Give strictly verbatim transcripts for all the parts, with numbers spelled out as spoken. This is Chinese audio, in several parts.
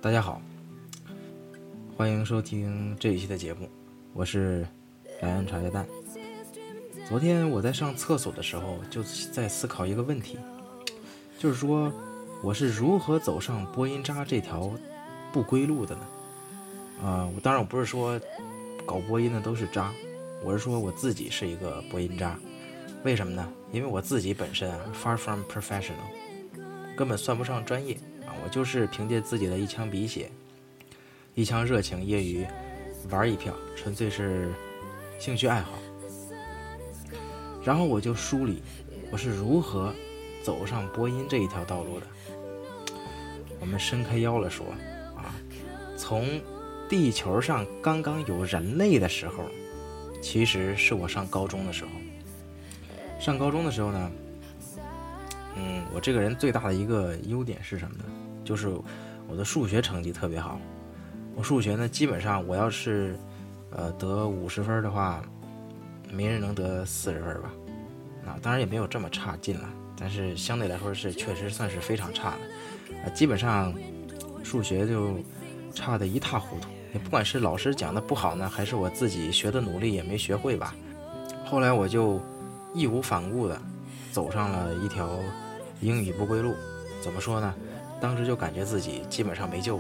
大家好，欢迎收听这一期的节目，我是莱恩茶叶蛋。昨天我在上厕所的时候，就在思考一个问题，就是说我是如何走上播音渣这条不归路的呢？啊、呃，当然我不是说搞播音的都是渣，我是说我自己是一个播音渣。为什么呢？因为我自己本身啊 far from professional， 根本算不上专业啊，我就是凭借自己的一腔鼻血、一腔热情，业余玩一票，纯粹是兴趣爱好。然后我就梳理我是如何走上播音这一条道路的。我们伸开腰了说啊，从地球上刚刚有人类的时候，其实是我上高中的时候。上高中的时候呢，嗯，我这个人最大的一个优点是什么呢？就是我的数学成绩特别好。我数学呢，基本上我要是呃得五十分的话，没人能得四十分吧。啊，当然也没有这么差劲了，但是相对来说是确实算是非常差的。啊，基本上数学就差得一塌糊涂。也不管是老师讲的不好呢，还是我自己学的努力也没学会吧。后来我就义无反顾的走上了一条英语不归路。怎么说呢？当时就感觉自己基本上没救了。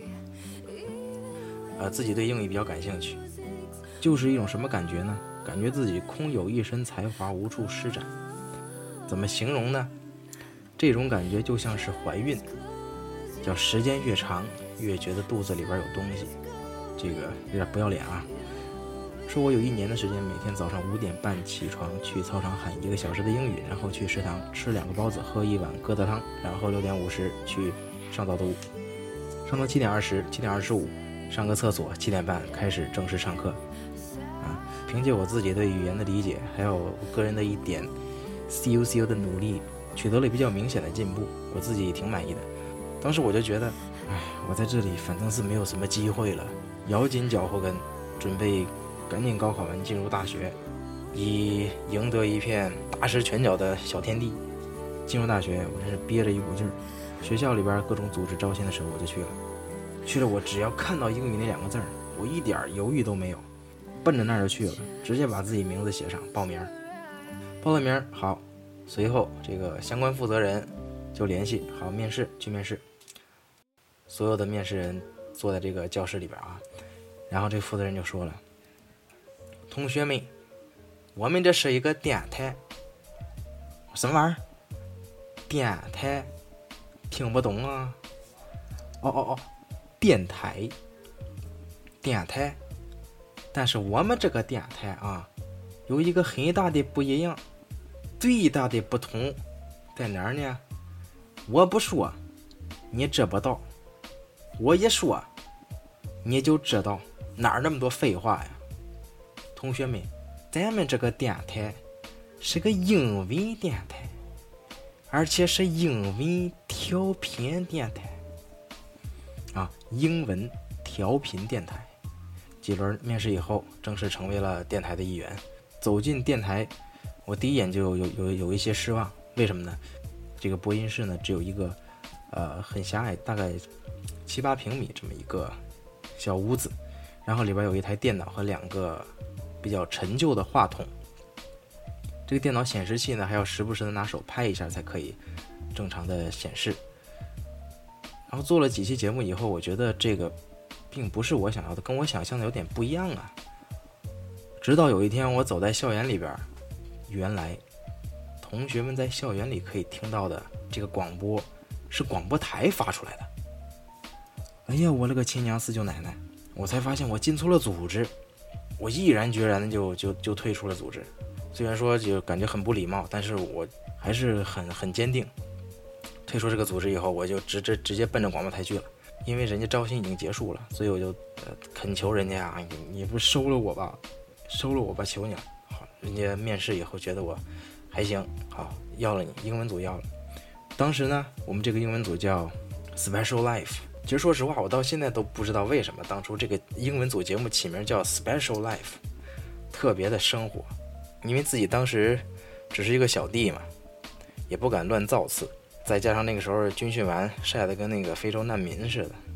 呃，自己对英语比较感兴趣，就是一种什么感觉呢？感觉自己空有一身才华无处施展。怎么形容呢？这种感觉就像是怀孕，叫时间越长越觉得肚子里边有东西。这个有点不要脸啊。说我有一年的时间，每天早上五点半起床，去操场喊一个小时的英语，然后去食堂吃两个包子，喝一碗疙瘩汤，然后六点五十去上早读，上到七点二十、七点二十五上个厕所，七点半开始正式上课。啊，凭借我自己对语言的理解，还有我个人的一点 C U C U 的努力，取得了比较明显的进步，我自己挺满意的。当时我就觉得，哎，我在这里反正是没有什么机会了，咬紧脚后跟，准备赶紧高考完进入大学，以赢得一片大施拳脚的小天地。进入大学，我真是憋着一股劲儿。学校里边各种组织招新的时候，我就去了。去了，我只要看到英语那两个字儿，我一点犹豫都没有，奔着那儿就去了，直接把自己名字写上，报名。报了名，好，随后这个相关负责人就联系，好，面试，去面试。所有的面试人坐在这个教室里边啊，然后这个负责人就说了：“同学们，我们这是一个电台。”什么玩意儿？电台？听不懂啊？哦哦哦，电台，电台。但是我们这个电台啊，有一个很大的不一样，最大的不同在哪儿呢？我不说，你知不道；我一说，你就知道。哪儿那么多废话呀？同学们，咱们这个电台是个英文电台，而且是英文调频电台啊，英文调频电台。几轮面试以后，正式成为了电台的一员。走进电台，我第一眼就有有有一些失望。为什么呢？这个播音室呢，只有一个呃很狭隘，大概七八平米这么一个小屋子，然后里边有一台电脑和两个比较陈旧的话筒。这个电脑显示器呢，还要时不时的拿手拍一下才可以正常的显示。然后做了几期节目以后，我觉得这个并不是我想要的，跟我想象的有点不一样啊。直到有一天我走在校园里边，原来同学们在校园里可以听到的这个广播是广播台发出来的。哎呀，我勒个亲娘四舅奶奶！我才发现我进错了组织，我毅然决然的就就就退出了组织。虽然说就感觉很不礼貌，但是我还是很很坚定。退出这个组织以后，我就直直直接奔着广播台去了。因为人家招新已经结束了，所以我就呃恳求人家啊，你不收了我吧，收了我吧，求你了。好，人家面试以后觉得我还行，好，要了你，英文组要了。当时呢，我们这个英文组叫 Special Life。其实说实话，我到现在都不知道为什么当初这个英文组节目起名叫 Special Life， 特别的生活。因为自己当时只是一个小弟嘛，也不敢乱造次，再加上那个时候军训完晒得跟那个非洲难民似的，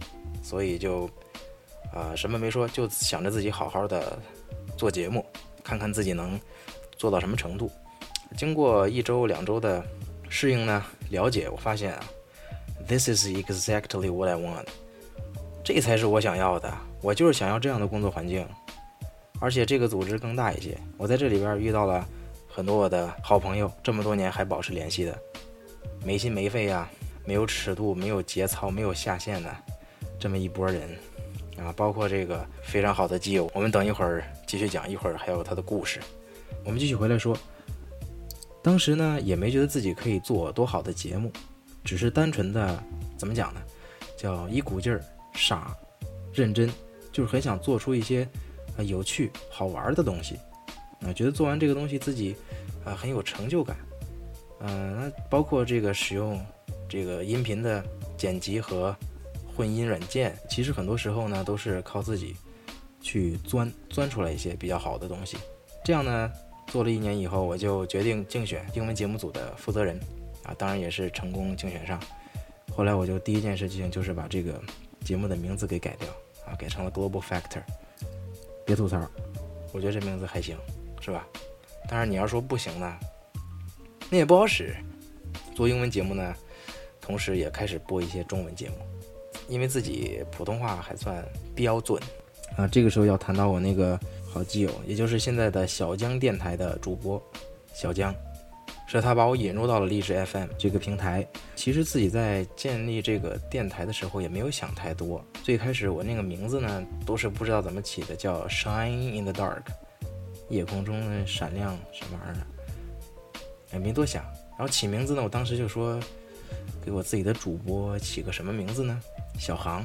所以就呃什么没说，就想着自己好好的做节目，看看自己能做到什么程度。经过一周两周的适应呢，了解，我发现啊 This is exactly what I want， 这才是我想要的，我就是想要这样的工作环境，而且这个组织更大一些。我在这里边遇到了很多我的好朋友，这么多年还保持联系的，没心没肺啊，没有尺度，没有节操，没有下限的这么一拨人啊，包括这个非常好的基友，我们等一会儿继续讲，一会儿还有他的故事。我们继续回来说，当时呢也没觉得自己可以做多好的节目，只是单纯的怎么讲呢，叫一股劲儿傻认真，就是很想做出一些、呃、有趣好玩的东西啊、呃，觉得做完这个东西自己啊、呃、很有成就感。嗯、呃，那包括这个使用这个音频的剪辑和混音软件，其实很多时候呢都是靠自己去钻钻出来一些比较好的东西。这样呢做了一年以后，我就决定竞选英文节目组的负责人啊，当然也是成功竞选上。后来我就第一件事情就是把这个节目的名字给改掉啊，改成了 Global Factor。别吐槽，我觉得这名字还行，是吧？当然你要说不行呢，那也不好使。做英文节目呢，同时也开始播一些中文节目，因为自己普通话还算标准啊。这个时候要谈到我那个好基友，也就是现在的小江电台的主播小江，是他把我引入到了荔枝 F M 这个平台。其实自己在建立这个电台的时候也没有想太多，最开始我那个名字呢都是不知道怎么起的，叫 Shine in the Dark， 夜空中的闪亮什么玩意儿，也没多想。然后起名字呢，我当时就说给我自己的主播起个什么名字呢？小航，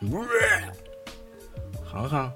航航。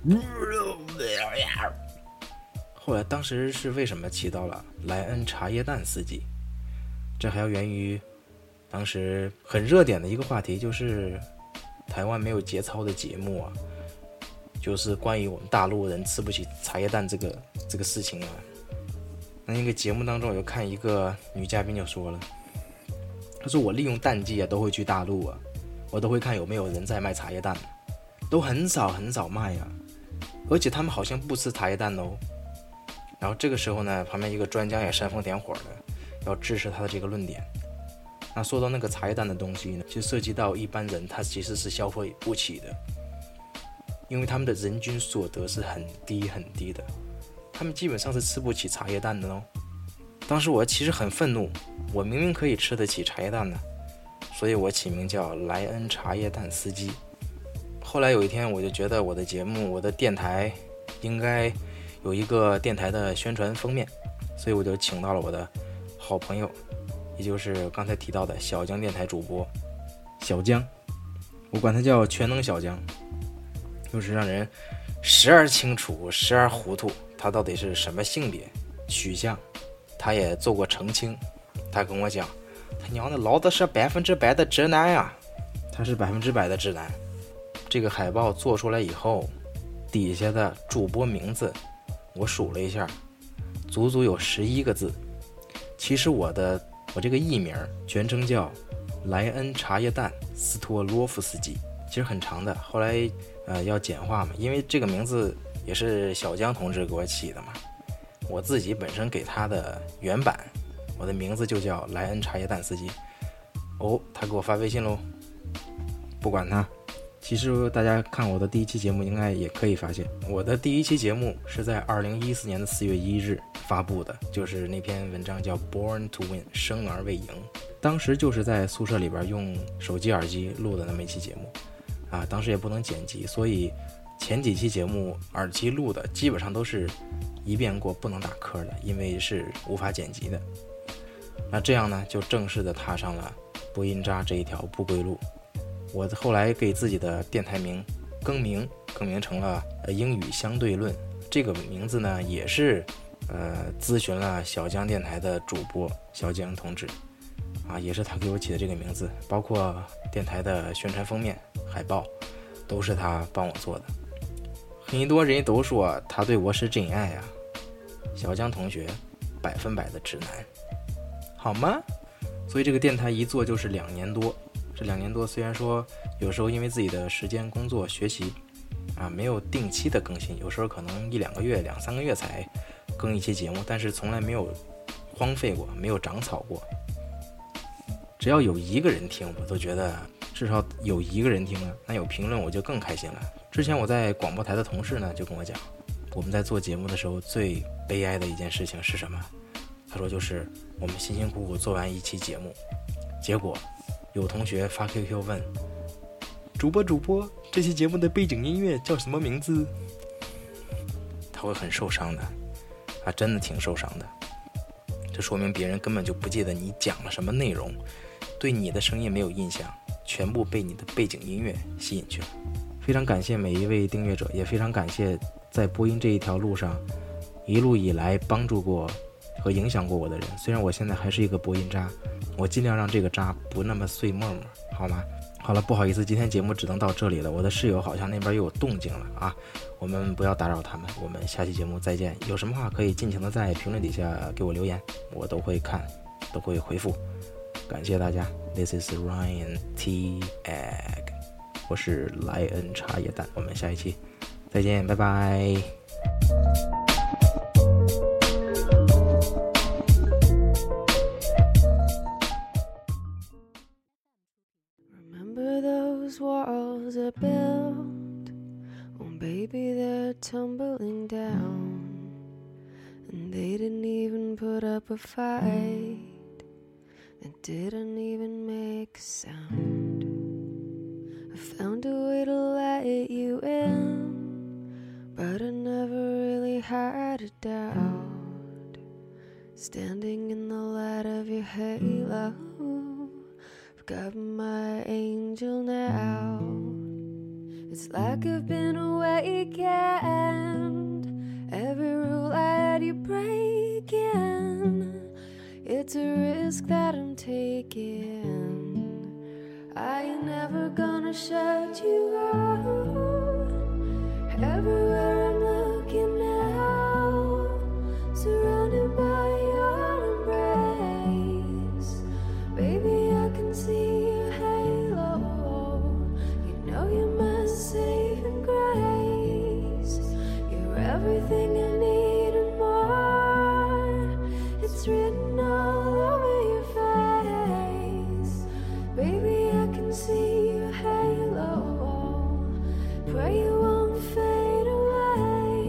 后来当时是为什么起到了莱恩茶叶蛋司机，这还要源于当时很热点的一个话题，就是台湾没有节操的节目啊，就是关于我们大陆人吃不起茶叶蛋这个这个事情啊。那一个节目当中，我就看一个女嘉宾就说了，她说我利用淡季啊都会去大陆啊，我都会看有没有人在卖茶叶蛋，都很少很少卖啊，而且他们好像不吃茶叶蛋哦。然后这个时候呢，旁边一个专家也煽风点火的要支持他的这个论点。那说到那个茶叶蛋的东西呢，就涉及到一般人他其实是消费不起的，因为他们的人均所得是很低很低的，他们基本上是吃不起茶叶蛋的哦。当时我其实很愤怒，我明明可以吃得起茶叶蛋的，所以我起名叫莱恩茶叶蛋司机。后来有一天我就觉得我的节目我的电台应该有一个电台的宣传封面，所以我就请到了我的好朋友，也就是刚才提到的小江电台主播小江，我管他叫全能小江，就是让人时而清楚时而糊涂，他到底是什么性别取向，他也做过澄清。他跟我讲，他娘的老子是百分之百的直男呀，他是百分之百的直男。这个海报做出来以后，底下的主播名字我数了一下，足足有十一个字。其实我的我这个艺名全称叫莱恩茶叶蛋斯托洛夫斯基，其实很长的，后来呃要简化嘛，因为这个名字也是小江同志给我起的嘛。我自己本身给他的原版，我的名字就叫莱恩茶叶蛋司机。哦，他给我发微信喽，不管他。其实大家看我的第一期节目应该也可以发现，我的第一期节目是在二零一四年的四月一日发布的，就是那篇文章叫 Born to Win 生而为赢。当时就是在宿舍里边用手机耳机录的那么一期节目啊，当时也不能剪辑，所以前几期节目耳机录的基本上都是一遍过不能打磕的，因为是无法剪辑的。那这样呢就正式的踏上了播音渣这一条不归路。我后来给自己的电台名更名更名成了英语相对论，这个名字呢也是呃咨询了小江电台的主播小江同志啊，也是他给我起的这个名字，包括电台的宣传封面海报都是他帮我做的。很多人都说他对我是真爱啊，小江同学百分百的直男好吗？所以这个电台一做就是两年多， 这两年多虽然说有时候因为自己的时间、工作、学习啊，没有定期的更新，有时候可能一两个月、两三个月才更一期节目，但是从来没有荒废过，没有长草过。只要有一个人听，我都觉得至少有一个人听了，那有评论我就更开心了。之前我在广播台的同事呢就跟我讲，我们在做节目的时候最悲哀的一件事情是什么？他说就是我们辛辛苦苦做完一期节目，结果有同学发 Q Q 问主播主播这期节目的背景音乐叫什么名字？他会很受伤的，他真的挺受伤的。这说明别人根本就不记得你讲了什么内容，对你的声音没有印象，全部被你的背景音乐吸引去了。非常感谢每一位订阅者，也非常感谢在播音这一条路上一路以来帮助过和影响过我的人。虽然我现在还是一个播音渣，我尽量让这个渣不那么碎沫沫，好吗？好了，不好意思，今天节目只能到这里了。我的室友好像那边又有动静了啊，我们不要打扰他们，我们下期节目再见。有什么话可以尽情的在评论底下给我留言，我都会看，都会回复。感谢大家 ，This is Ryan T Egg， 我是莱恩茶叶蛋，我们下一期再见，拜拜。 Walls are built, oh baby they're tumbling down, and they didn't even put up a fight, they didn't even make a sound. I found a way to let you in, but I never really had a doubt. Standing in the light of your halo, got my angel now. It's like I've been awakened, every rule I had you breaking. It's a risk that I'm taking, I ain't never gonna shut you out. Everywhere I'm looking now, surrounded by your embrace, baby I can see your halo. You know you're my saving grace, you're everything I need and more. It's written all over your face, baby I can see your halo. Pray you won't fade away.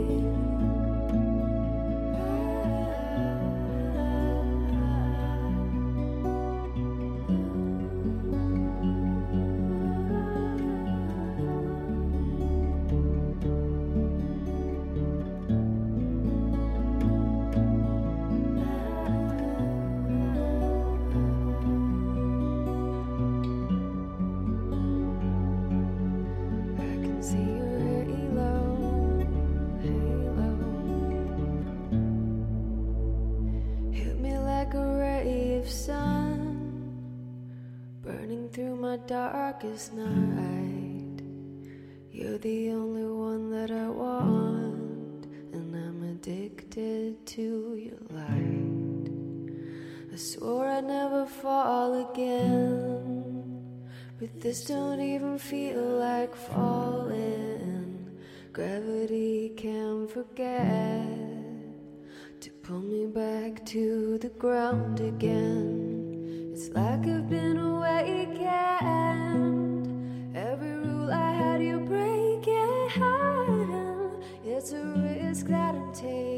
Darkest night, you're the only one that I want, and I'm addicted to your light. I swore I'd never fall again, but this don't even feel like falling. Gravity can't forget to pull me back to the ground again. It's like I've been awakened, every rule I had you breaking. It's a risk that I'm taking,